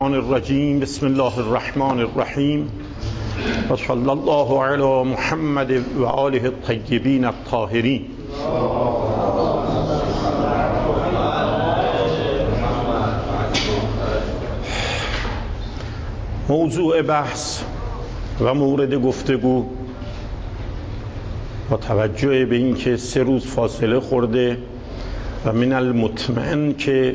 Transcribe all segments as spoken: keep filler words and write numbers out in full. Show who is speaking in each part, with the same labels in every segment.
Speaker 1: الرجیم. بسم الله الرحمن الرحیم و صلی الله علی محمد و آله الطیبین الطاهرین. موضوع بحث و مورد گفتگو با توجه به اینکه سه روز فاصله خورده و من المطمئن که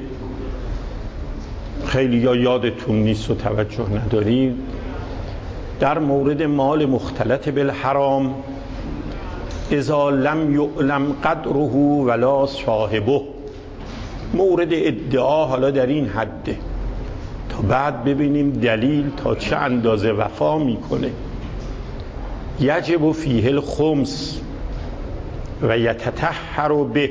Speaker 1: خیلی یا یادتون نیست و توجه ندارید، در مورد مال مختلط بالحرام اذا لم یعلم قدره ولا صاحبه، مورد ادعا حالا در این حده تا بعد ببینیم دلیل تا چه اندازه وفا میکنه. یجب فیه الخمس و یتطهر به.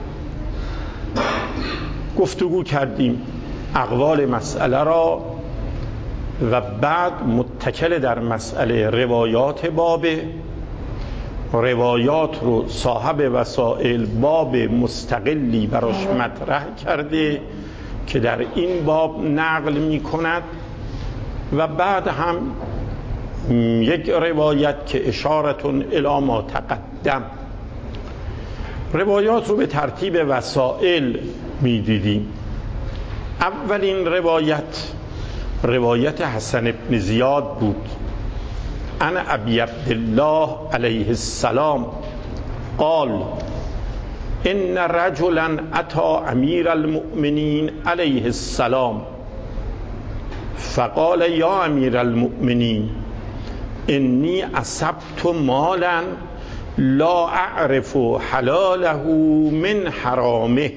Speaker 1: گفتگو کردیم اقوال مسئله را و بعد متکل در مسئله روایات بابه. روایات رو صاحب وسائل باب مستقلی براش مطرح کرده که در این باب نقل می کند و بعد هم یک روایت که اشارتون الی ما تقدم. روایات رو به ترتیب وسائل می دیدیم. اولین روایت روایت حسن ابن زیاد بود. انا ابی عبدالله علیه السلام قال ان رجلا اتى امیر المؤمنین علیه السلام فقال یا امیر المؤمنین انی اصبت مالا لا اعرف حلاله من حرامه.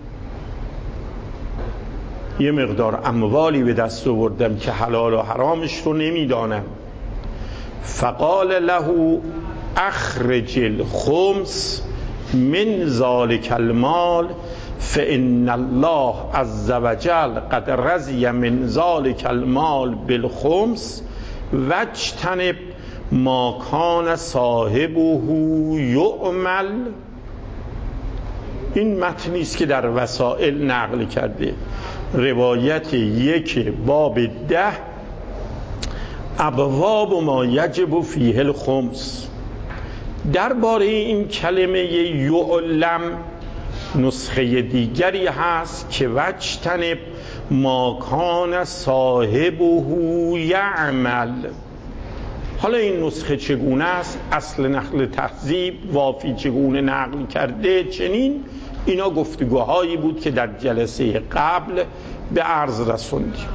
Speaker 1: یه مقدار اموالی به دست آوردم که حلال و حرامش رو نمیدانم. فقال له اخرج الخمس من ذلك المال فان الله عز وجل قد رضی من ذلك المال بالخمس واجتنب ما کان صاحبه یعمل. این متنی است که در وسائل نقل کرده. روایت یک باب ده ابواب ما یجب فیه الخمس. درباره این کلمه یعلم نسخه دیگری هست که واجتنب ما کان صاحبه یعمل. حالا این نسخه چگونه است؟ اصل نقل تهذیب وافی چگونه نقل کرده چنین؟ اینا گفتگوهایی بود که در جلسه قبل به عرض رسوندیم.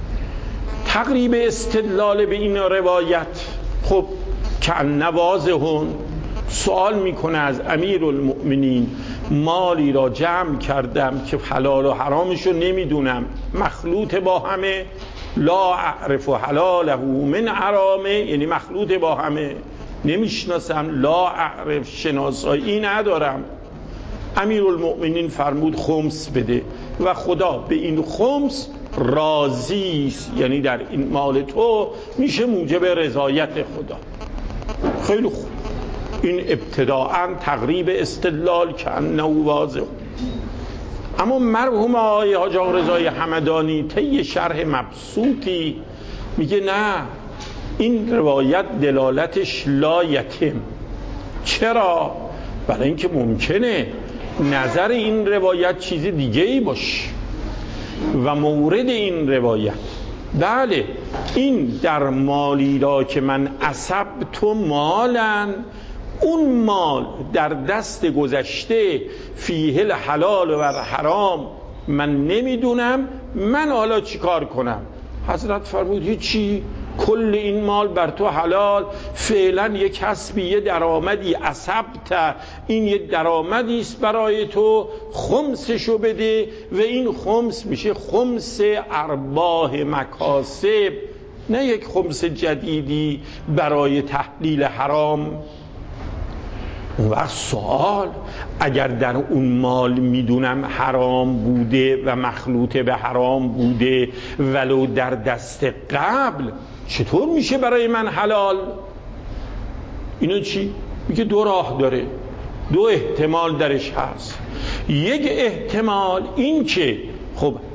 Speaker 1: تقریب استدلال به این روایت خب کأن واضحون سوال میکنه از امیر المؤمنین مالی را جمع کردم که حلال و حرامشو نمیدونم، مخلوط با همه، لا اعرف حلاله من حرامه، یعنی مخلوط با همه نمیشناسم، لا اعرف شناسایی ندارم. امیر المؤمنین فرمود خمس بده و خدا به این خمس راضی است، یعنی در این مال تو میشه موجب رضایت خدا. خیلی خوب. این ابتداعاً تقریب استدلال کأنه واضح. اما مرحوم آقای حاج آقا رضای همدانی طی شرح مبسوطی میگه نه، این روایت دلالتش لا یتم. چرا؟ برای اینکه ممکنه نظر این روایت چیز دیگه ای باشه و مورد این روایت بله این در مالی را که من اصبت مالن، اون مال در دست گذشته فیه الحلال و حرام من نمیدونم، من حالا چی کار کنم؟ حضرت فرمود هیچی، کل این مال بر تو حلال، فعلا یک کسبی، یه درآمدی اصبت، این یه درآمدی است برای تو، خمسشو بده و این خمس میشه خمس ارباح مکاسب، نه یک خمس جدیدی برای تحلیل حرام. اون وقت سوال، اگر در اون مال میدونم حرام بوده و مخلوط به حرام بوده ولو در دست قبل، چطور میشه برای من حلال؟ اینو چی؟ میگه دو راه داره، دو احتمال درش هست. یک احتمال این که خب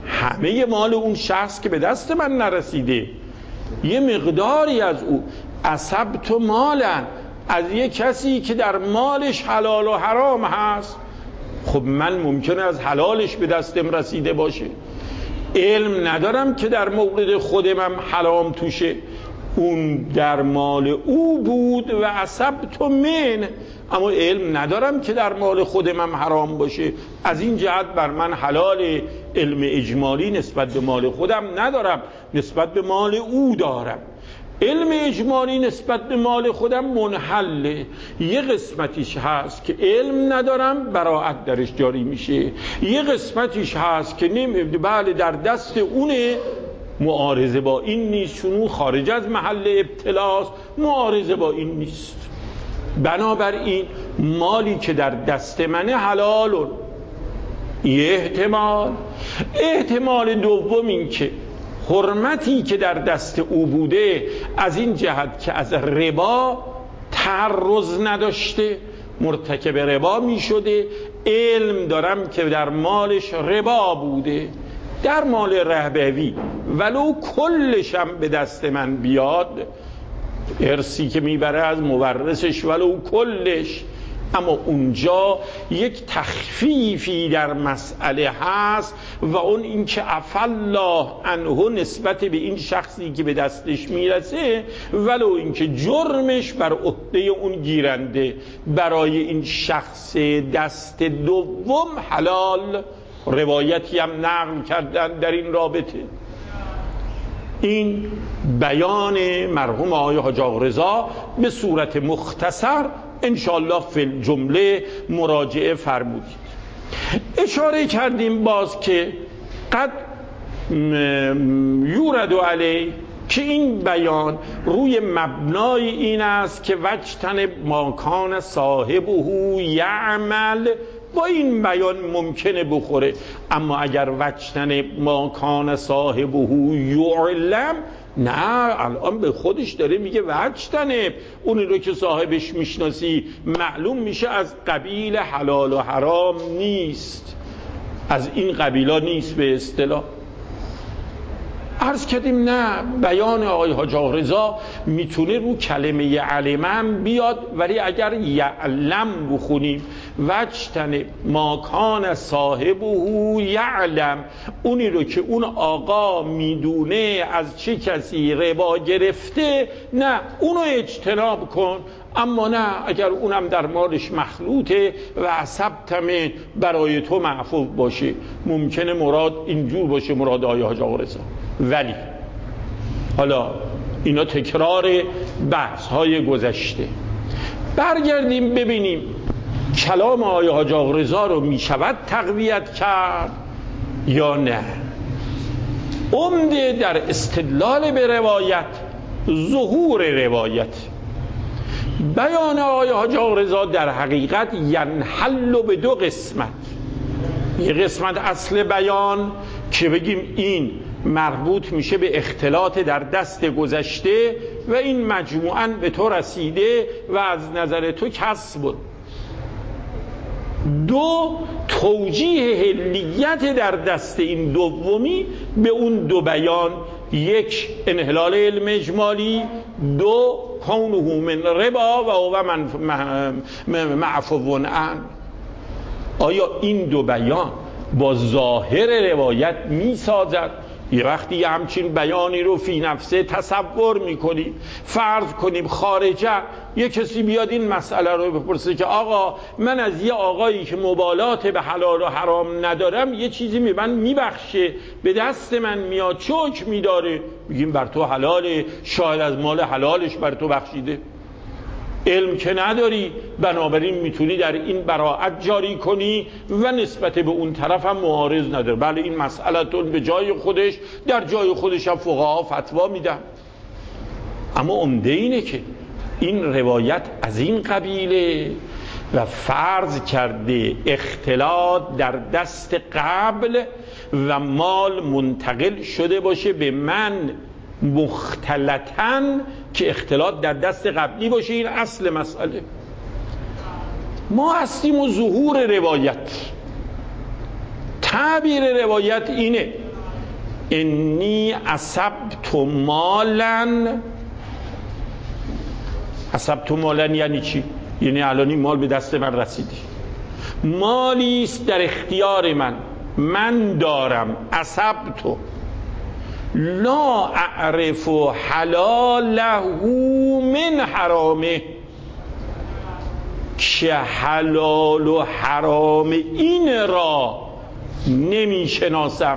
Speaker 1: همه مال اون شخص که به دست من نرسیده، یه مقداری از او. اصبت مالا، از یه کسی که در مالش حلال و حرام هست، خب من ممکنه از حلالش به دستم رسیده باشه، علم ندارم که در مورد خودم حرام توشه، اون در مال او بود و اصبت من، اما علم ندارم که در مال خودم حرام باشه، از این جهت بر من حلال. علم اجمالی نسبت به مال خودم ندارم، نسبت به مال او دارم. علم اجمالی نسبت به مال خودم منحله، یه قسمتیش هست که علم ندارم براءت درش جاری میشه، یه قسمتیش هست که نمی بله در دست اونه، معارضه با این نیست، چون خارج از محل ابتلاست، معارضه با این نیست. بنابراین مالی که در دست منه حلالون. یه احتمال. احتمال دوم این که حرمتی که در دست او بوده از این جهت که از ربا تعرض نداشته، مرتکب ربا می شده، علم دارم که در مالش ربا بوده. در مال ربوی ولو کلشم به دست من بیاد، ارثی که میبره از مورثش ولو کلش، اما اونجا یک تخفیفی در مسئله هست و اون این که عفا الله عنه نسبت به این شخصی که به دستش میرسه، ولو این که جرمش بر عهده اون گیرنده، برای این شخص دست دوم حلال. روایتی هم نقل کردن در این رابطه. این بیان مرحوم آقای حاج آقا رضا به صورت مختصر انشاءالله فی الجمله مراجعه فرمودید. اشاره کردیم باز که قد یورد علیه، که این بیان روی مبنای این است که وجتن ماکان صاحبه یعمل، با این بیان ممکنه بخوره، اما اگر وجتن ماکان صاحبه یعلم، نه، الان به خودش داره میگه وجتنه، اونی رو که صاحبش میشناسی معلوم میشه از قبیل حلال و حرام نیست، از این قبیلا نیست به اصطلاح. عرض کردیم نه، بیان آقای حاج آقا رضا میتونه رو کلمه علم بیاد، ولی اگر یعلم بخونیم وجتن ماکان صاحبه یعلم، اونی رو که اون آقا میدونه از چه کسی ربا گرفته، نه اونو اجتناب کن. اما نه اگر اونم در مالش مخلوطه و عصبتمه برای تو معفو باشه، ممکنه مراد اینجور باشه، مراد آقای حاج آقا رضا. ولی حالا اینا تکرار بحث های گذشته. برگردیم ببینیم کلام آقای حاج آقا رضا رو می شود تقویت کرد یا نه. عمده در استدلال به روایت ظهور روایت. بیان آقای حاج آقا رضا در حقیقت ینحل به دو قسمت. یه قسمت اصل بیان که بگیم این مربوط میشه به اختلاط در دست گذشته و این مجموعاً به تو رسیده و از نظر تو کسب بود. دو، توجیه حلیت در دست این دومی به اون دو بیان، یک انحلال علم اجمالی، دو کونه من ربا و او من معفو عنه. آیا این دو بیان با ظاهر روایت می سازد؟ یه وقتی همچین بیانی رو فی نفسه تصور میکنیم، فرض کنیم خارجه یه کسی بیاد این مسئله رو بپرسه که آقا من از یه آقایی که مبالات به حلال و حرام ندارم یه چیزی می من میبخشه، به دست من میاد، چه حکمی داره؟ بگیم بر تو حلاله، شاید از مال حلالش بر تو بخشیده. علم که نداری، بنابراین میتونی در این براءت جاری کنی و نسبت به اون طرف هم معارض نداره. بله این مسئله‌تون به جای خودش، در جای خودش هم فقها فتوا میدن، اما عمده اینه که این روایت از این قبیله و فرض کرده اختلاط در دست قبل و مال منتقل شده باشه به من مختلطاً، که اختلاط در دست قبلی باشه. این اصل مسئله. ما هستیم و ظهور روایت. تعبیر روایت اینه انی اصبت مالا. اصبت مالا یعنی چی؟ یعنی الان این مال به دست من رسیدی، مالی است در اختیار من، من دارم. اصبت لا اعرف حلاله من حرامه، که حلال و حرام این را نمی شناسم.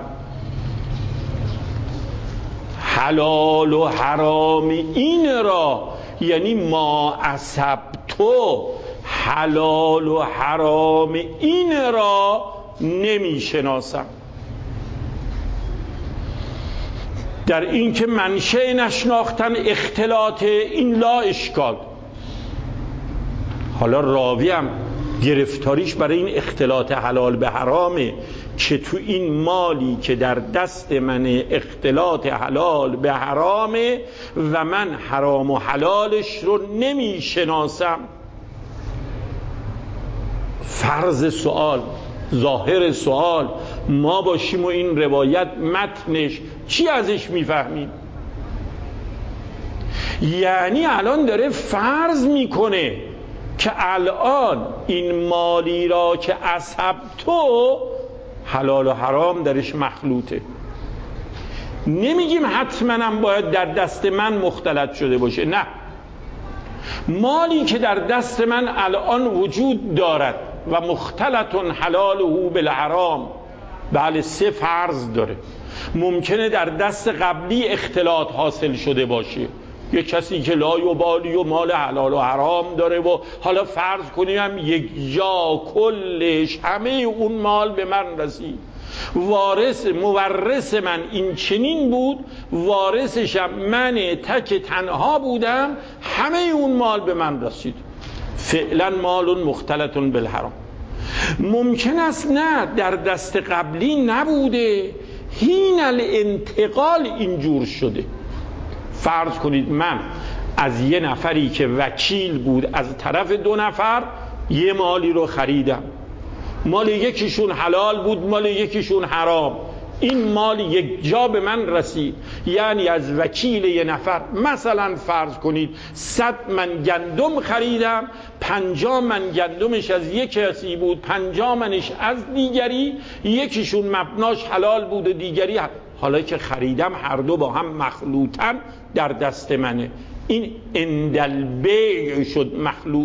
Speaker 1: حلال و حرام این را یعنی ما اصبتو، حلال و حرام این را نمی شناسم. در این که منشأ نشناختن اختلاط این لا اشکال. حالا راویم گرفتاریش برای این اختلاط حلال به حرامه که تو این مالی که در دست من اختلاط حلال به حرامه و من حرام و حلالش رو نمی شناسم. فرض سوال، ظاهر سوال ما باشیم و این روایت متنش چی ازش میفهمیم؟ یعنی الان داره فرض میکنه که الان این مالی را که اصبتو حلال و حرام درش مخلوطه. نمیگیم حتما هم باید در دست من مختلط شده باشه، نه، مالی که در دست من الان وجود دارد و مختلط حلاله بالحرام، بله سه فرض داره. ممکنه در دست قبلی اختلاط حاصل شده باشه، یه کسی که لا یبالی و مال حلال و حرام داره و حالا فرض کنیم یک جا کلش همه اون مال به من رسید، وارث مورث من این چنین بود، وارثشم من تک تنها بودم، همه اون مال به من رسید، فعلا مال مختلط بالحرام. ممکن است نه در دست قبلی نبوده، حین الانتقال اینجور شده. فرض کنید من از یه نفری که وکیل بود از طرف دو نفر یه مالی رو خریدم، مال یکیشون حلال بود، مال یکیشون حرام. این مال یک جا به من رسید، یعنی از وکیل یه نفر مثلا فرض کنید صد من گندم خریدم، پنجاه من گندمش از یک کسی بود، پنجاه منش از دیگری، یکیشون مبناش حلال بود و دیگری حلال. حالا که خریدم هر دو با هم مخلوطن در دست منه، این اندل بیع شد مخلوط.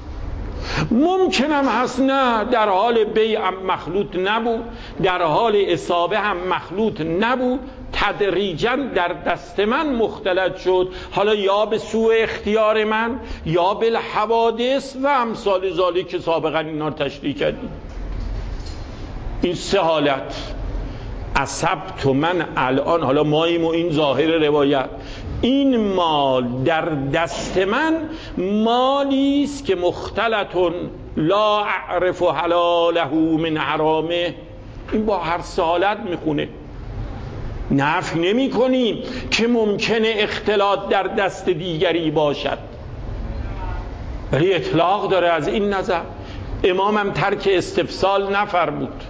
Speaker 1: ممکنم هست نه در حال بیع هم مخلوط نبود، در حال اصابه هم مخلوط نبود، تدریجا در دست من مختلط شد، حالا یا به سوء اختیار من یا بالحوادث و امثال ذالک که سابقا اینا رو تشریح کردیم. این سه حالت اصبت من الان، حالا ماییم و این ظاهر روایت، این مال در دست من مالی است که مختلطون لا اعرف حلاله من حرامه. این با هر سه حالت میخونه. نفی نمی کنیم که ممکنه اختلاط در دست دیگری باشد، ولی اطلاق داره از این نظر. امامم ترک استفسال نفرمود،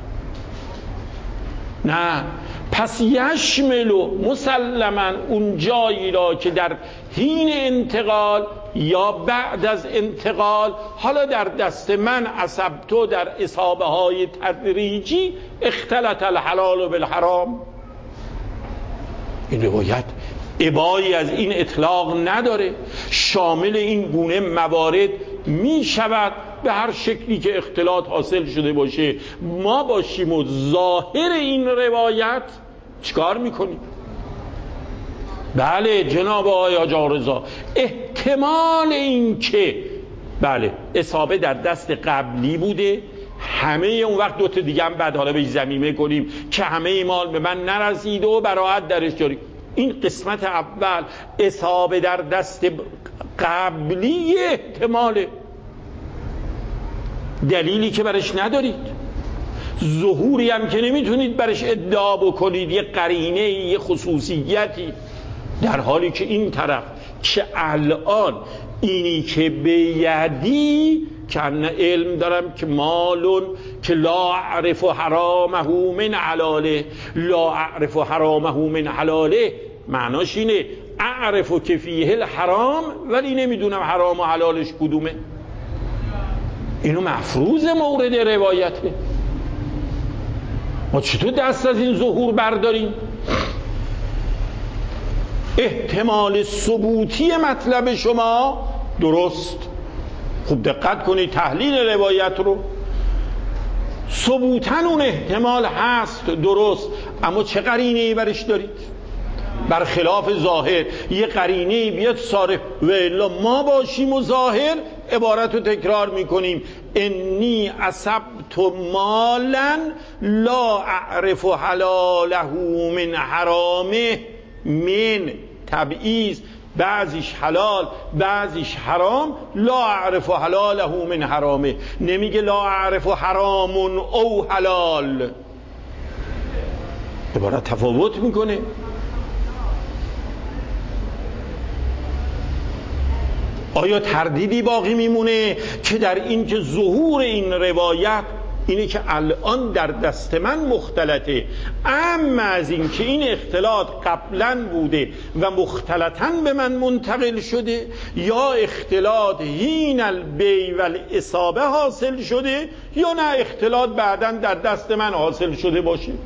Speaker 1: نه، پس یشملو مسلما اون جایی را که در حین انتقال یا بعد از انتقال حالا در دست من اصبتو در اصابه های تدریجی اختلط الحلال بالحرام. این روایت ابایی از این اطلاق نداره، شامل این گونه موارد می شود به هر شکلی که اختلاط حاصل شده باشه. ما باشیم و ظاهر این روایت چیکار میکنیم؟ بله جناب آقای حاج آقا رضا، احتمال این که بله اصابه در دست قبلی بوده، همه اون وقت دوتا دیگه هم بعد حالا به زمینه کنیم که همه مال به من نرسیده و براحت درش جاری. این قسمت اول اصابه در دست قبلی احتماله، دلیلی که برش ندارید، ظهوری هم که نمیتونید برش ادعا بکنید، یه قرینه، یه خصوصیتی، در حالی که این طرف که الان اینی که به یدی که علم دارم که مالون که لا اعرف حرامه من حلاله. لا اعرف حرامه من حلاله معناش اینه اعرف که فیه الحرام ولی نمیدونم حرام و حلالش کدومه. اینو مفروض مورد روایته. ما چطور دست از این ظهور برداریم؟ احتمال ثبوتی مطلب شما درست، خوب دقت کنید تحلیل روایت رو، ثبوتاً اون احتمال هست درست، اما چه قرینه‌ای برش دارید؟ برخلاف ظاهر یه قرینه‌ای بیاد صارف و الا ما باشیم و ظاهر عبارت رو تکرار میکنیم انی اصبت مالا لا اعرف حلاله من حرامه من تبعیض، بعضیش حلال بعضیش حرام، لا اعرف حلاله من حرامه، نمیگه لا اعرف حرام او حلال، عبارت تفاوت میکنه. آیا تردیدی باقی میمونه که در این که ظهور این روایت اینه که الان در دست من مختلطه، اما از این که این اختلاط قبلا بوده و مختلطاً به من منتقل شده یا اختلاط هین البی و الاصابه حاصل شده یا نه اختلاط بعداً در دست من حاصل شده باشه.
Speaker 2: اگر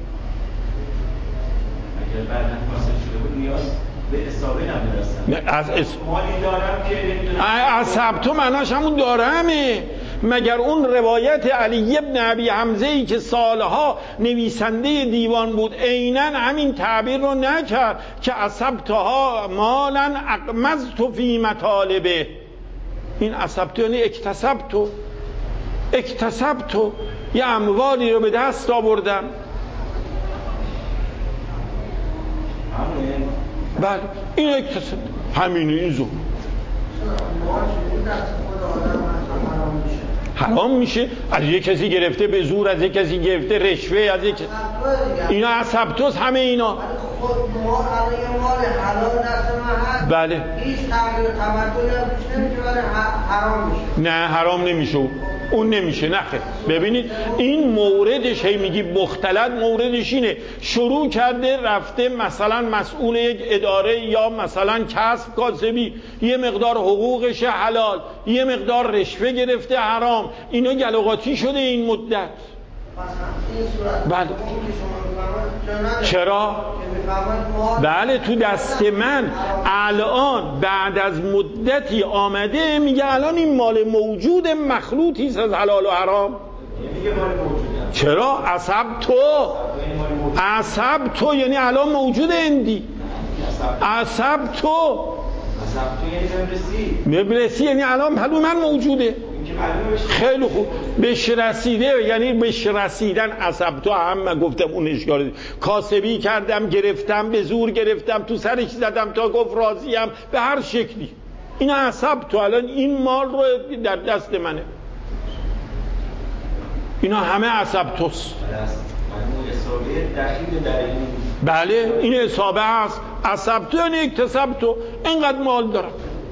Speaker 2: بعداً حاصل شده بود نیاز به اصابه نمی‌رسن.
Speaker 1: نه از اس...
Speaker 2: مالی دارم که
Speaker 1: اصحاب تو معناش همون دارمه. مگر اون روایت علی ابن ابی حمزه ای که سالها نویسنده دیوان بود عیناً همین تعبیر رو نکرد که اصبتها مالا اقمزت فی مطالبه؟ این اصبت یعنی اکتسبت، اکتسبت یه اموالی رو به دست آوردم. بله این اکتساب همینه، این زور حرام میشه. از یک کسی گرفته به زور، از یک کسی گرفته رشوه، از یک اینا اصبتوس، همه اینا بله
Speaker 3: هیچ تغییر تمدنی هم توش نمیشه ولی حرام میشه.
Speaker 1: نه حرام نمیشه، اون نمیشه. نخه ببینید این موردش هی میگی مختلط، موردش اینه شروع کرده رفته مثلا مسئول یک اداره یا مثلا کسب کاسبی یه مقدار حقوقش حلال یه مقدار رشوه گرفته حرام، اینا گلوقاتی شده این مدت. بله چرا؟ بله تو دست من الان بعد از مدتی آمده میگه الان این مال موجود مخلوطی است از حلال و حرام. چرا؟ عصب تو عصب تو یعنی الان موجود اندی عصب تو مبرسی یعنی الان پلو من موجوده. خیلی خوب بهش رسیده یعنی بهش رسیدن عصب تو هم گفتم اون اشکال کاسبی کردم گرفتم به زور گرفتم تو سرش زدم تا گفت راضیم به هر شکلی، این عصب تو الان این مال رو در دست منه، اینا همه عصب توست. بله این اصابه هست. عصب تو یعنی اکتساب تو، اینقدر مال دارم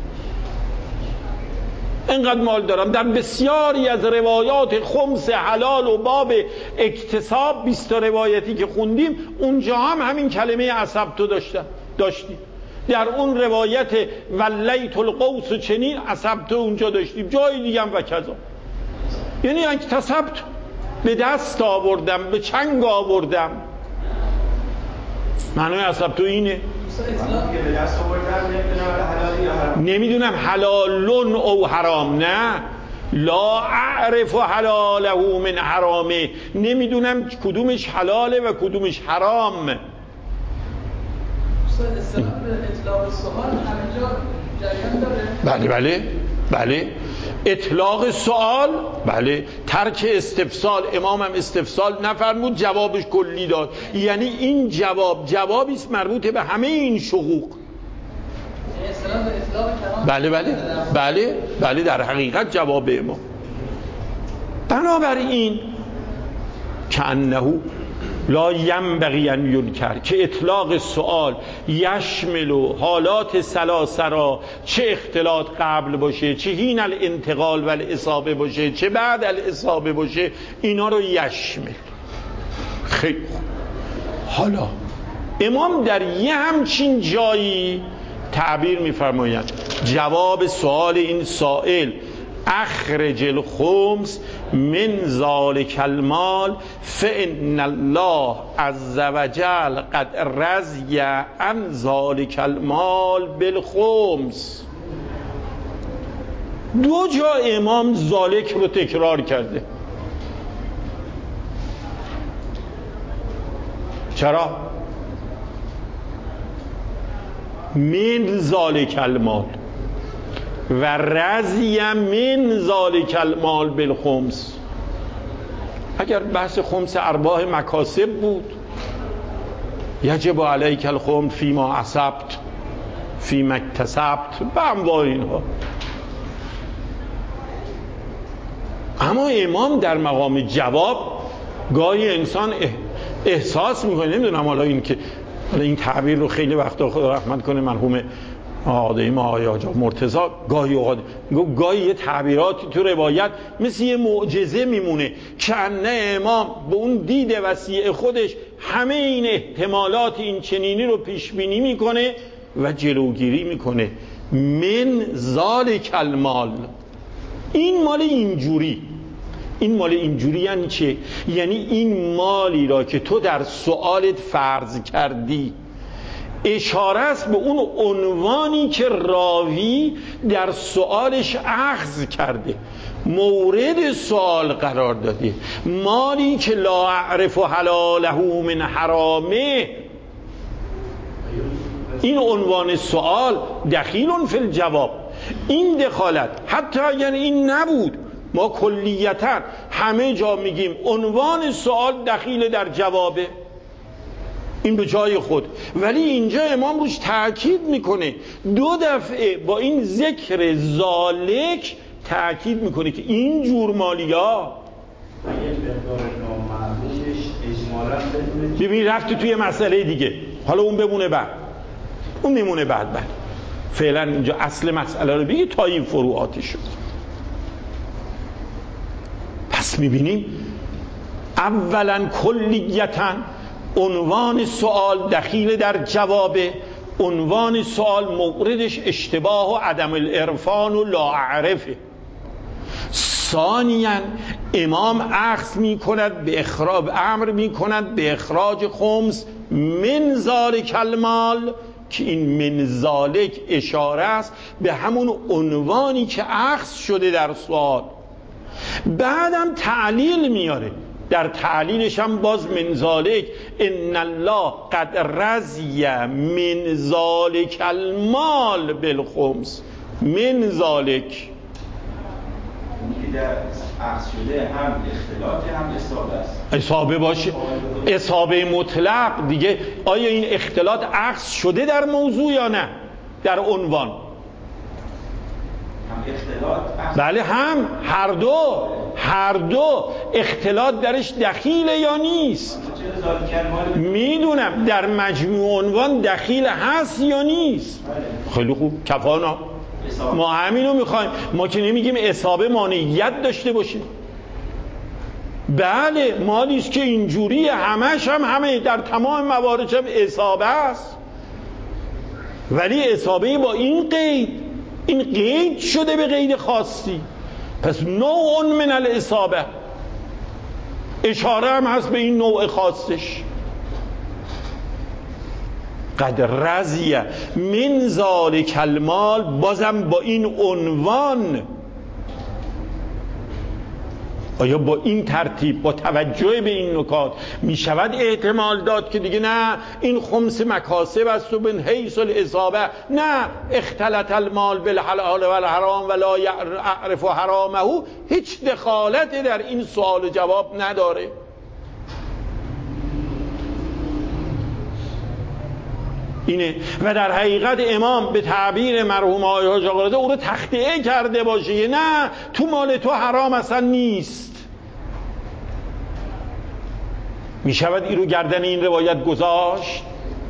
Speaker 1: اینقدر مال دارم. در بسیاری از روایات خمس حلال و باب اکتساب بیست روایتی که خوندیم اونجا هم همین کلمه عصب تو داشتن داشتیم. در اون روایت ولیت القوس و چنین عصب تو اونجا داشتیم، جای دیگه هم و کذا، یعنی اکتساب تو به دست آوردم به چنگ آوردم. معنی عصب تو اینه. نمیدونم حلالون او حرام، نه لا اعرف حلاله من حرامه، نمیدونم کدومش حلاله و کدومش حرام.
Speaker 4: اطلاق سوال همینجا جریان داره؟
Speaker 1: بله بله بله اطلاق سوال، بله ترک استفسال. امام هم استفسال نفرمود، جوابش کلی داد، یعنی این جواب جوابی است مربوط به همه این شقوق. بله بله بله بله در حقیقت جواب امام. بنابراین کأنه لا ینبغی ان ینکر، که اطلاق سوال یشمل و حالات سلاسرا، چه اختلاط قبل باشه، چه حین الانتقال و الاصابه باشه، چه بعد الاصابه باشه، اینا رو یشمل. خیلی حالا امام در یه همچین جایی تعبیر می‌فرمایند جواب سوال این سائل اخرج الخمس من ذالک المال فإن الله عز وجل قد رضی عن ذالک المال بالخمس. دو جا امام ذالک رو تکرار کرده. چرا؟ من ذالک المال و رضی من ذالک المال بالخمس. اگر بحث خمس ارباح مکاسب بود یجب علیک الخمس فیما اصبت فیما اکتسبت به انواع اینها. اما امام در مقام جواب گاهی انسان احساس میکنه، نمیدونم حالا این که حالا این تعبیر رو خیلی وقتا خدا رحمت کنه مرحوم آقای ما آقای آجا مرتضی گاهی اوقات گاهی یه تعبیراتی تو روایت مثل یه معجزه میمونه که انه امام به اون دید وسیع خودش همه این احتمالات این چنینی رو پیش بینی میکنه و جلوگیری میکنه. من ذالک المال، این مال اینجوری، این مال اینجوری یعنی چه؟ یعنی این مالی را که تو در سوالت فرض کردی اشاره است به اون عنوانی که راوی در سوالش اخذ کرده، مورد سوال قرار داده، مالی که لا اعرف حلاله من حرامه. این عنوان سوال دخیل فی الجواب. این دخالت حتی اگر این نبود، ما کلیتا همه جا میگیم عنوان سوال دخیل در جوابه، این به جای خود، ولی اینجا امام روش تأکید میکنه، دو دفعه با این ذکر ذالک تأکید میکنه که این جور مالیا ببین رفتی توی مسئله دیگه، حالا اون بمونه بعد، اون میمونه بعد بعد فعلا اینجا اصل مسئله رو بگی تا این فروعاتش. پس میبینیم اولا کلیتا عنوان سوال دخیل در جوابه، عنوان سوال موردش اشتباه و عدم العرفان و لا اعرفه. ثانیا امام اخذ می کند به اخراج، امر می کند به اخراج خمس من ذالک المال، که این من ذالک اشاره است به همون عنوانی که اخذ شده در سوال. بعدم تعلیل میاره، در تعلیلش هم باز من ذالک ان الله قد رضی من ذالک المال بالخمس. من ذالک
Speaker 2: که در اخذ شده هم اختلاط هم اصابه است.
Speaker 1: اصابه باشه، اصابه مطلق دیگه. آیا این اختلاط اخذ شده در موضوع یا نه؟ در عنوان بله، هم هر دو هر دو اختلاط درش دخیله یا نیست؟ میدونم در مجموع عنوان دخیل هست یا نیست. خیلی خوب، کفانا ما همینو میخوایم. ما که نمیگیم اصابه مانعیت داشته باشه. بله مالیست که اینجوری همش هم همه در تمام مواردش هم اصابه است، ولی اصابه با این قید، این قید شده به قید خاصی، پس نوع من الاصابه، اشاره هم هست به این نوع خاصش. قد رضی من ذالک المال، بازم با این عنوان. آیا با این ترتیب با توجه به این نکات می شود احتمال داد که دیگه نه این خمس مکاسب است و من حیث الاصابه، نه اختلط المال بالحلال و الحرام ولا یعرف حرامه، هیچ دخالت در این سوال و جواب نداره. اینه. و در حقیقت امام به تعبیر مرحوم آقای حاج آقا او رو تخطئه کرده باشه، نه تو مال تو حرام اصلا نیست. می شود این رو گردن این روایت گذاشت؟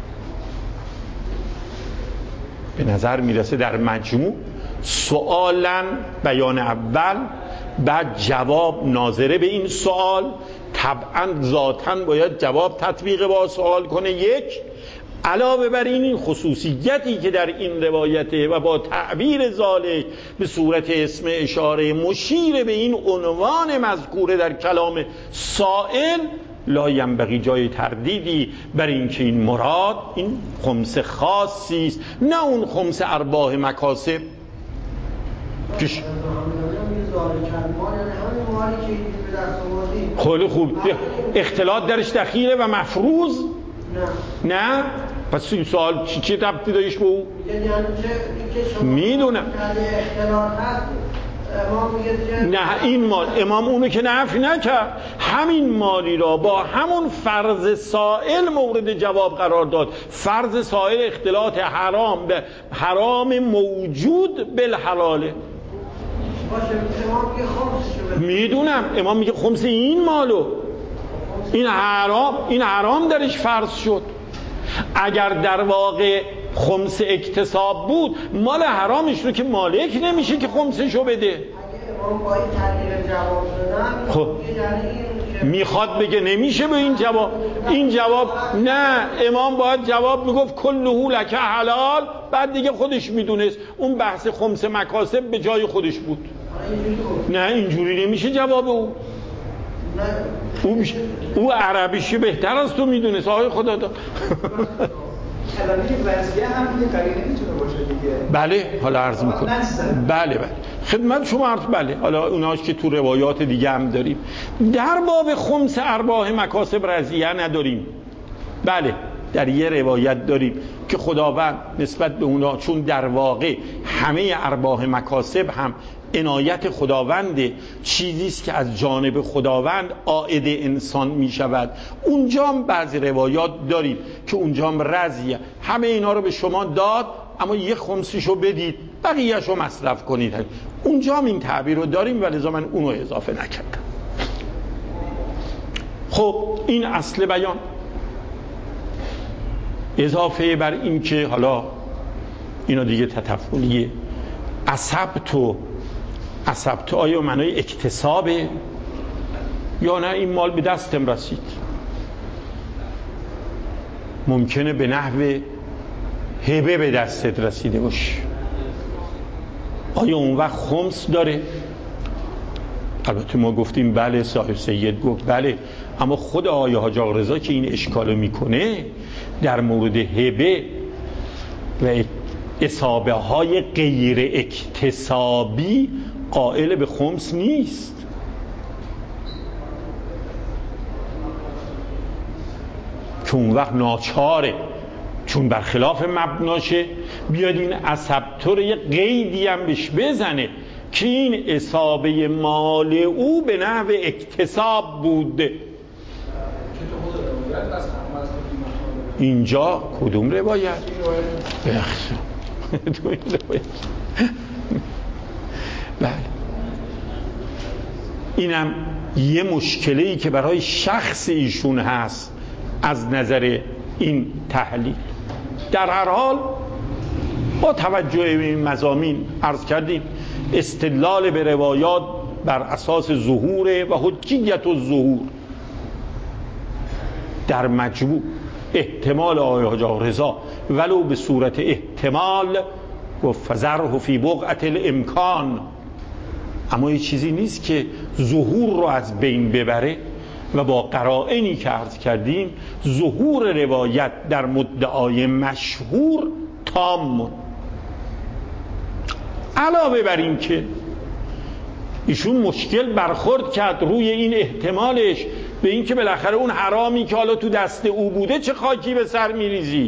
Speaker 1: به نظر میرسه در مجموع سؤالاً بیان اول، بعد جواب ناظره به این سوال، طبعاً ذاتاً باید جواب تطبیق با سوال کنه. یک، علاوه بر این خصوصیتی که در این روایته و با تعبیر ذالک به صورت اسم اشاره مشیر به این عنوان مذکوره در کلام سائل، لا ینبغی جای تردیدی بر این که این مراد این خمس خاصی است، نه اون خمس ارباح مکاسب. خیلی خوب، اختلاط درش دخیله و مفروض نه. نه پس این سوال چی چی ربطی داشت به او؟ میدونم نه این مال امام اونو که نفی نکرد، همین مالی را با همون فرض سائل مورد جواب قرار داد. فرض سائل اختلاط حرام به حرام موجود بالحلاله. میدونم امام میگه خمس این مالو، این حرام، این حرام درش فرض شد. اگر در واقع خمس اکتساب بود، مال حرامش رو که مالک نمیشه که خمسشو بده. خب میخواد بگه نمیشه به این جواب، این جواب نه، امام باید جواب میگفت کلهو لک حلال، بعد دیگه خودش میدونست اون بحث خمس مکاسب به جای خودش بود. نه اینجوری نمیشه جواب او. او, بش... او عربیشی بهتر از تو میدونست آقای خدا داد.
Speaker 4: البته وضعیه هم یه قرینه میتونه باشه دیگه.
Speaker 1: بله حالا عرض میکنم. بله بله خدمت شما عرض. بله حالا اوناش که تو روایات دیگه هم داریم. در باب خمس ارباح مکاسب رضیه نداریم. بله در یه روایت داریم که خداوند نسبت به اونا، چون در واقع همه ارباح مکاسب هم عنایت خداونده، چیزی است که از جانب خداوند عائد انسان می شود. اونجا هم بعضی روایات داریم که اونجا هم رضیه، همه اینا رو به شما داد اما یه خمسیشو بدید بقیه‌شو مصرف کنید. اونجا هم این تعبیر رو داریم و لذا من اونو اضافه نکردم. خب این اصل بیان. اضافه بر این که حالا اینا دیگه تطفلیه. اصبتو اصبتو آیا معنای اکتسابه یا نه این مال به دستم رسید؟ ممکنه به نحو هبه به دستت رسیده باشه. آیا اون وقت خمس داره؟ البته ما گفتیم بله، صاحب سید گفت بله، اما خود آقای حاج آقا رضا که این اشکالو میکنه در مورد هبه و اصابه های غیر اکتسابی قائل به خمس نیست. که اون وقت ناچاره، چون برخلاف مبناشه، بیاد این اصبتور یه قیدی هم بهش بزنه که این اصابه مال او به نحو اکتساب بوده. اینجا کدوم روایت؟ بخشم تو این روایت. بله اینم یه مشکلی که برای شخص ایشون هست از نظر این تحلیل. در هر حال با توجه به این مضامین عرض کردیم استدلال به روایات بر اساس ظهور و حجیت الظهور در مجموع احتمال آقای حاج آقا رضا ولو به صورت احتمال گفت فذره فی بقعة الامکان، اما یه چیزی نیست که ظهور رو از بین ببره و با قرائنی که عرض کردیم ظهور روایت در مدعای مشهور تام. علاوه بر این که ایشون مشکل برخورد کرد روی این احتمالش به این که بالاخره اون حرامی که حالا تو دست او بوده چه خاکی به سر میریزی.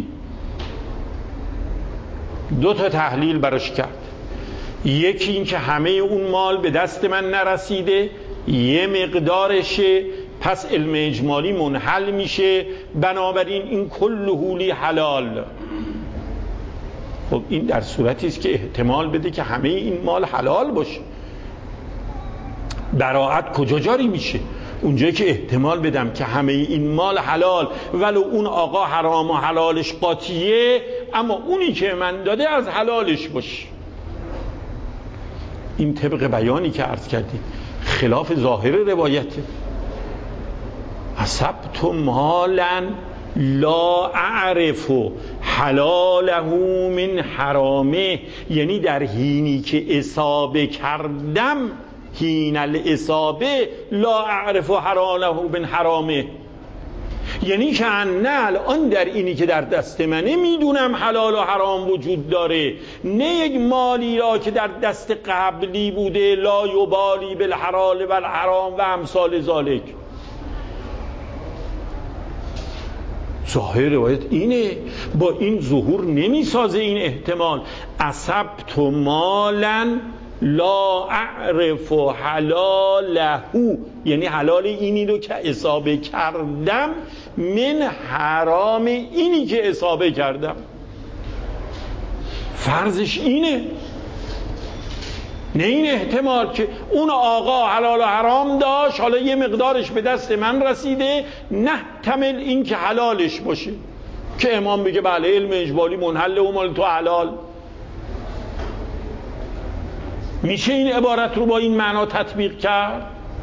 Speaker 1: دو تا تحلیل براش کرد. یکی این که همه اون مال به دست من نرسیده، یه مقدارشه، پس علم اجمالی منحل میشه، بنابراین این کل حولی حلال. خب این در صورتی است که احتمال بده که همه این مال حلال باشه. براعت کجا جاری میشه؟ اونجایی که احتمال بدم که همه این مال حلال ولو اون آقا حرام و حلالش قاطیه، اما اونی که من داده از حلالش باشه. این طبق بیانی که عرض کردیم خلاف ظاهر روایته. اصبت مالا لا اعرف حلاله من حرامه، یعنی در حینی که اصابه کردم، حین الاصابه لا اعرف حلاله من حرامه، یعنی که نه الان در اینی که در دست منه میدونم حلال و حرام وجود داره، نه یک مالی را که در دست قبلی بوده لا یبالی بالحلال و الحرام و امثال ذالک. ظاهر روایت اینه، با این ظهور نمیسازه این احتمال. اصبت مالا لا اعرف حلاله، یعنی حلال اینی رو که اصابه کردم، من حرام اینی که اصابه کردم. فرضش اینه، نه این احتمال که اون آقا حلال و حرام داشت حالا یه مقدارش به دست من رسیده، نه تمل این که حلالش باشه که امام بگه بله علم اجبالی منحل و مال تو حلال. میشه این عبارت رو با این معنا تطبیق کرد؟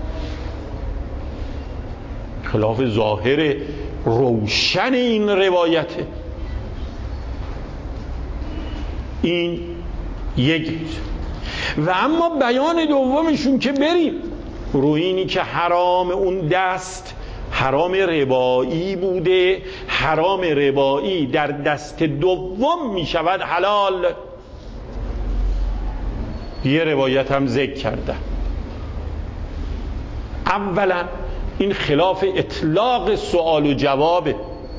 Speaker 1: خلاف ظاهر روشن این روایته. این یک. و اما بیان دومشون که بریم روی اینی که حرام اون دست حرام ربایی بوده، حرام ربایی در دست دوم می شود حلال. یه روایت هم ذکر کردم. اولا این خلاف اطلاق سوال و جوابه.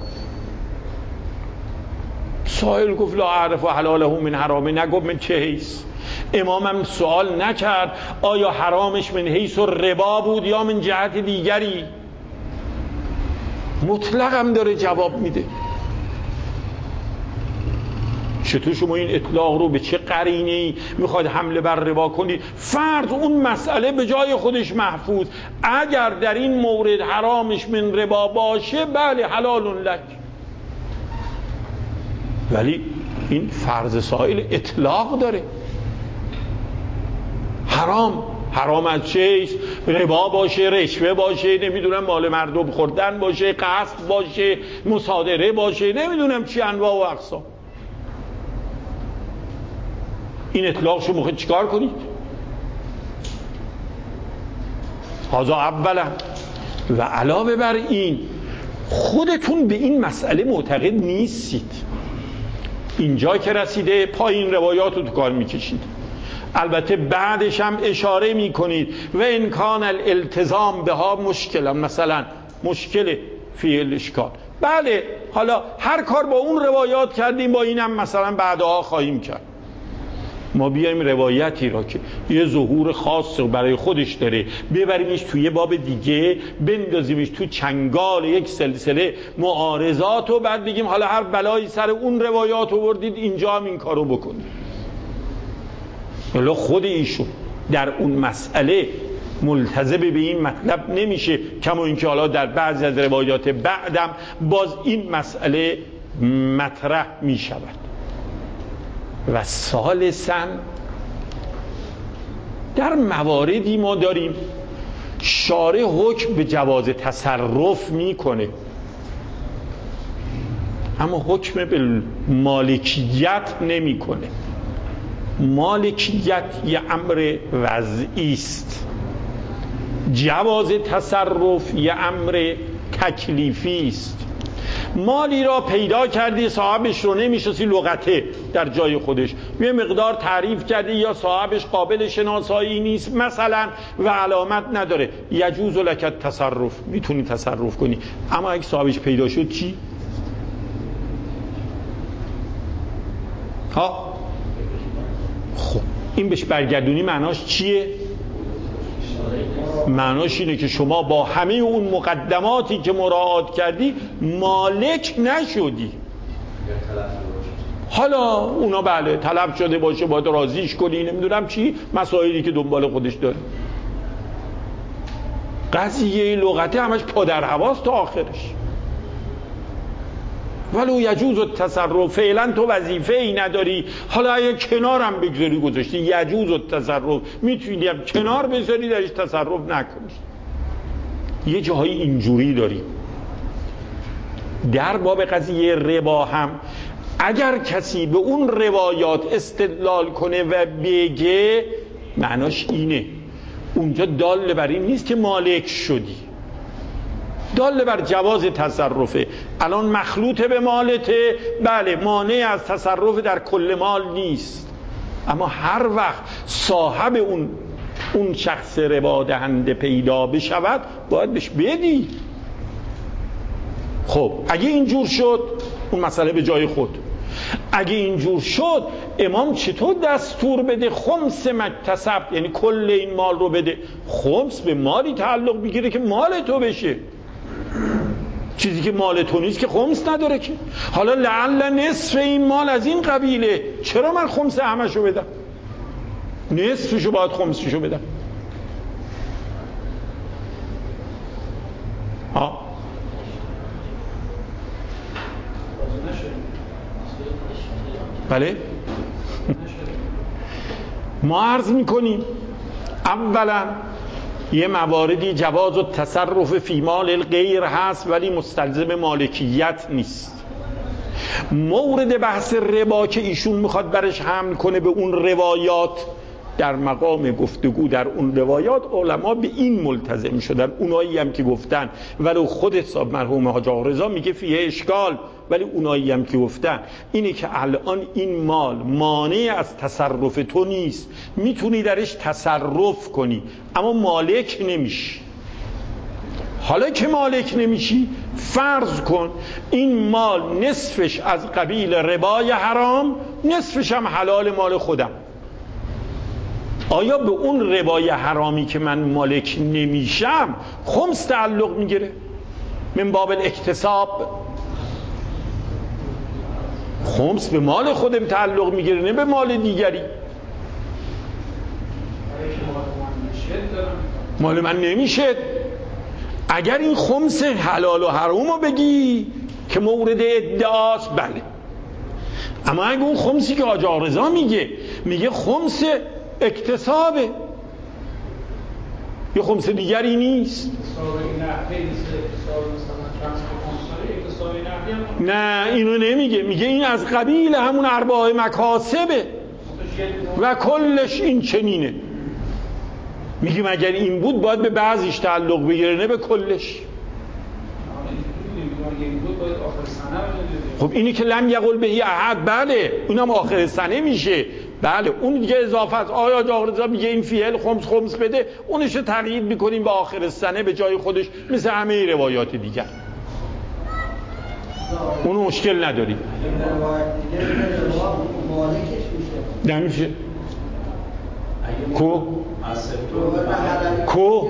Speaker 1: سائل گفت لا اعرف حلاله من حرامه، نگفت من چه حیث. امامم سوال نکرد آیا حرامش من حیث و ربا بود یا من جهت دیگری، مطلقم داره جواب میده. چطور شما این اطلاق رو به چه قرینه‌ای میخواد حمله بر ربا کنید؟ فرض اون مسئله به جای خودش محفوظ، اگر در این مورد حرامش من ربا باشه بله حلال لک، ولی این فرض سائل اطلاق داره. حرام حرام از چیست؟ ربا باشه، رشوه باشه، نمیدونم مال مردم خوردن باشه، قصد باشه، مصادره باشه، نمیدونم چی انواع و اقسام. این اطلاق شما میخواید چیکار کنید؟ هذا اولا. و علاوه بر این خودتون به این مسئله معتقد نیستید. اینجا که رسیده پایین روایات رو تو کار میکشید، البته بعدش هم اشاره میکنید و این کان الالتزام بها مشکل، مثلا مشکل فی الاشکال. بله حالا هر کار با اون روایات کردیم با اینم مثلا بعدها خواهیم کرد. ما بیایم روایتی را که یه ظهور خاص برای خودش داره ببریمش توی باب دیگه، بندازیمش تو چنگال یک سلسله معارضات و بعد بگیم حالا هر بلایی سر اون روایات آوردید اینجا هم این کارو بکنید. حالا خود ایشون در اون مسئله ملتزم به این مطلب نمیشه، کما اینکه حالا در بعضی از روایات بعدم باز این مسئله مطرح میشود. و ثالثاً در مواردی ما داریم شارع حکم به جواز تصرف میکنه، اما حکم به مالکیت نمیکنه. مالکیت یه امر وضعی است، جواز تصرف یه امر تکلیفی است. مالی را پیدا کردی صاحبش رو نمیشناسی، لغته در جای خودش یه مقدار تعریف کردی یا صاحبش قابل شناسایی نیست مثلا و علامت نداره، یجوز لک تصرف، میتونی تصرف کنی. اما اگه صاحبش پیدا شد چی؟ ها خب این بهش برگردونی معناش چیه؟ معناش اینه که شما با همه اون مقدماتی که مراعات کردی مالک نشدی. حالا اونا بله طلب شده باشه باید راضیش کنی، نمیدونم چی، مسائلی که دنبال خودش داره. قضیه لغتی همش پدر هواست تا آخرش. ولو یجوز التصرف، فعلا تو وظیفه ای نداری، حالا اگه کنارم بگذاری گذاشتی یجوز التصرف، میتونی هم کنار بذاری درش تصرف نکنی. یه جاهای اینجوری داریم. در باب قضیه ربا هم اگر کسی به اون روایات استدلال کنه و بگه، معناش اینه اونجا دال بر این نیست که مالک شدی، دال بر جواز تصرفه. الان مخلوط به مالته، بله مانع از تصرف در کل مال نیست، اما هر وقت صاحب اون اون شخص ربا دهنده پیدا بشود باید بهش بدی. خب اگه اینجور شد اون مسئله به جای خود. اگه اینجور شد امام چطور دستور بده خمس مکتسب، یعنی کل این مال رو بده؟ خمس به مالی تعلق میگیره که مال تو بشه، چیزی که مال تو نیست که خمس نداره که. حالا لعل نصف این مال از این قبیله، چرا من خمس همشو بدم؟ نصفشو باید خمسشو بدم. ها بله ما عرض میکنیم اولا یه مواردی جواز و تصرف فی مال الغیر هست ولی مستلزم مالکیت نیست. مورد بحث ربا که ایشون میخواد برش حمل کنه به اون روایات، در مقام گفتگو در اون روایات علما به این ملتزم شدن، اونایی هم که گفتن ولو خود حساب مرحوم حاج آقا رضا میگه فیه اشکال، ولی اونایی هم که گفتن اینه که الان این مال مانع از تصرف تو نیست، میتونی درش تصرف کنی اما مالک نمیشی. حالا که مالک نمیشی فرض کن این مال نصفش از قبیل ربای حرام، نصفش هم حلال مال خودم، آیا به اون ربای حرامی که من مالک نمیشم خمس تعلق میگیره؟ من باب الاکتساب خمس به مال خودم تعلق میگیره نه به مال دیگری. مال من نمیشه. اگر این خمس حلال و حرام رو بگی که مورد ادعاست بله، اما اگه اون خمسی که حاج آقا رضا میگه میگه خمس اکتسابه، یه خمس دیگری نیست. نه اینو نمیگه، میگه این از قبیل همون ارباح مکاسبه و کلش این چنینه. میگیم اگر این بود باید به بعضیش تعلق بگیره نه به کلش. خب اینی که لم یقل بهی احد، بله اونم آخر سنه میشه، بله اون دیگه اضافه است. آیا آقا رضا میگه این فیل خمس خمس بده، اونش تغییر میکنیم به آخر سنه به جای خودش مثل همه روایات دیگر، اونو مشکل نداری. نمیشه کو کو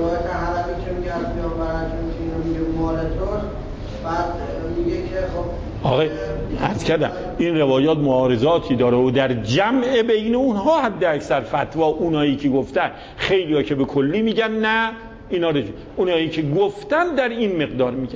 Speaker 1: آقای عرض کردم این روایات معارضاتی داره و در جمع بین اونها حد اکثر فتوا اونایی که گفتن، خیلی ها که به کلی میگن نه اینا رو، اونایی که گفتن در این مقدار میگن.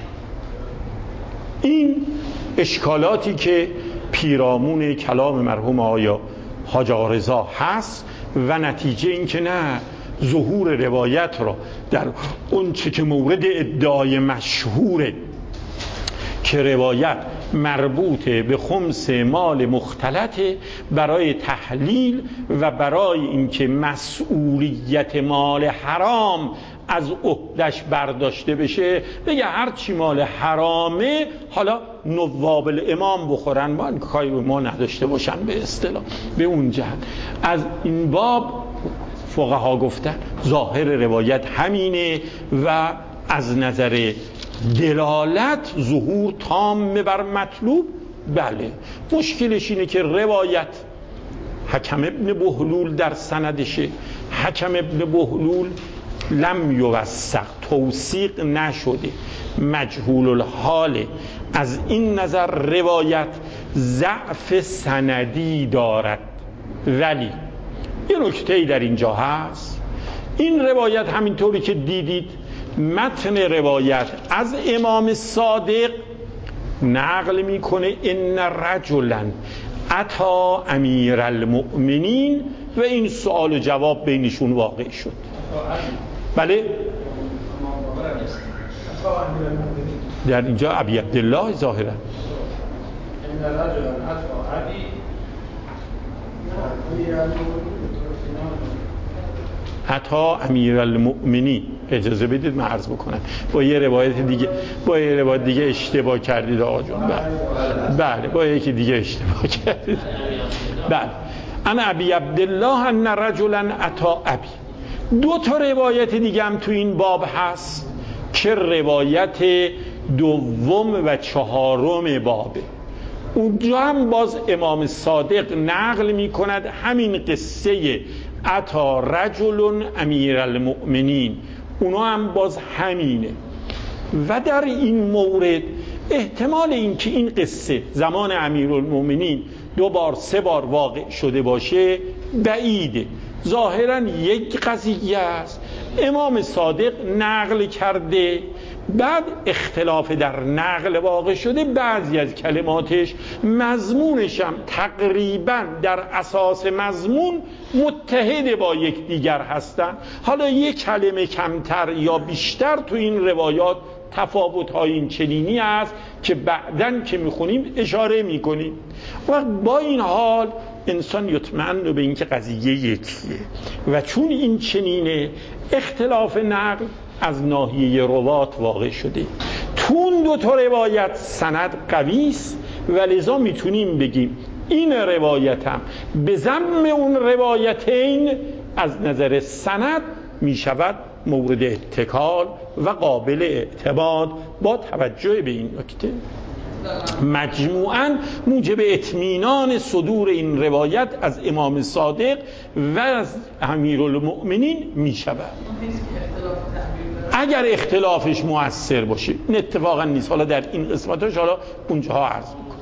Speaker 1: این اشکالاتی که پیرامون کلام مرحوم آیا حاج آقا رضا هست و نتیجه این که نه ظهور روایت را در اون چه که مورد ادعای مشهوره که روایت مربوط به خمس مال مختلط برای تحلیل و برای اینکه مسئولیت مال حرام از عهدش برداشته بشه، بگه هر چی مال حرامه حالا نواب الامام بخورن، ما کاری به ما نداشته باشن به اصطلاح. به اون جهت از این باب فقها گفتن ظاهر روایت همینه و از نظر دلالت ظهور تام بر مطلوب بله. مشکلش اینه که روایت حکم ابن بهلول در سندشه، حکم ابن بهلول لم یوثق توثیق نشده، مجهول الحال. از این نظر روایت ضعف سندی دارد. ولی یه نکته‌ای در اینجا هست این روایت همینطوری که دیدید متن روایت از امام صادق نقل میکنه ان رجلا اتی امیر المؤمنین و این سوال و جواب بینشون واقع شد. بله در اینجا ابی عبدالله ظاهرا عطا امیر المؤمنین. اجازه بدید من عرض بکنم با یه روایت دیگه با یه روایت دیگه اشتباه کردید آقا جون. بله بله با یکی دیگه اشتباه کردید. بله انا ابی عبدالله ان رجلا عطا ابی. دو تا روایت دیگه هم تو این باب هست که روایت دوم و چهارم بابه. اونجا هم باز امام صادق نقل می کند همین قصه عطا رجل امیر المؤمنین، اونا هم باز همینه. و در این مورد احتمال این که این قصه زمان امیرالمؤمنین دو بار سه بار واقع شده باشه بعیده. ظاهرا یک قضیه است امام صادق نقل کرده، بعد اختلاف در نقل واقع شده، بعضی از کلماتش مضمونش هم تقریبا در اساس مضمون متحد با یک دیگر هستن. حالا یک کلمه کمتر یا بیشتر تو این روایات تفاوت‌های این چنینی است که بعداً که میخونیم اشاره میکنیم. و با این حال انسان یطمئن به این که قضیه یکیه و چون این چنینه اختلاف نقل از ناحیه روات واقع شده. تو اون دو تا روایت سند قوی است و لذا میتونیم بگیم این روایت هم به ضمن اون روایتین از نظر سند میشود مورد اتکال و قابل اعتماد با توجه به این نکته. مجموعاً موجب اطمینان صدور این روایت از امام صادق و از امیرالمؤمنین می شود اگر اختلافش مؤثر باشه. این اتفاقا نیست. حالا در این قسمتش حالا اونجاها عرض میکنم.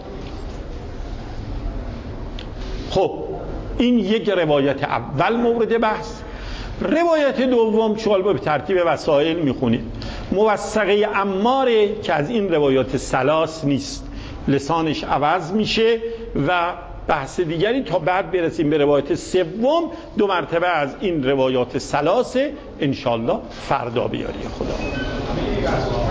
Speaker 1: خب این یک روایت اول مورد بحث. روایت دوم چوال به ترتیب وسائل میخونیم. موثقه عماره که از این روایات سلاس نیست، لسانش عوض میشه و بحث دیگری تا بعد برسیم به روایت سوم. دو مرتبه از این روایات سلاسه انشالله فردا بیاری خدا.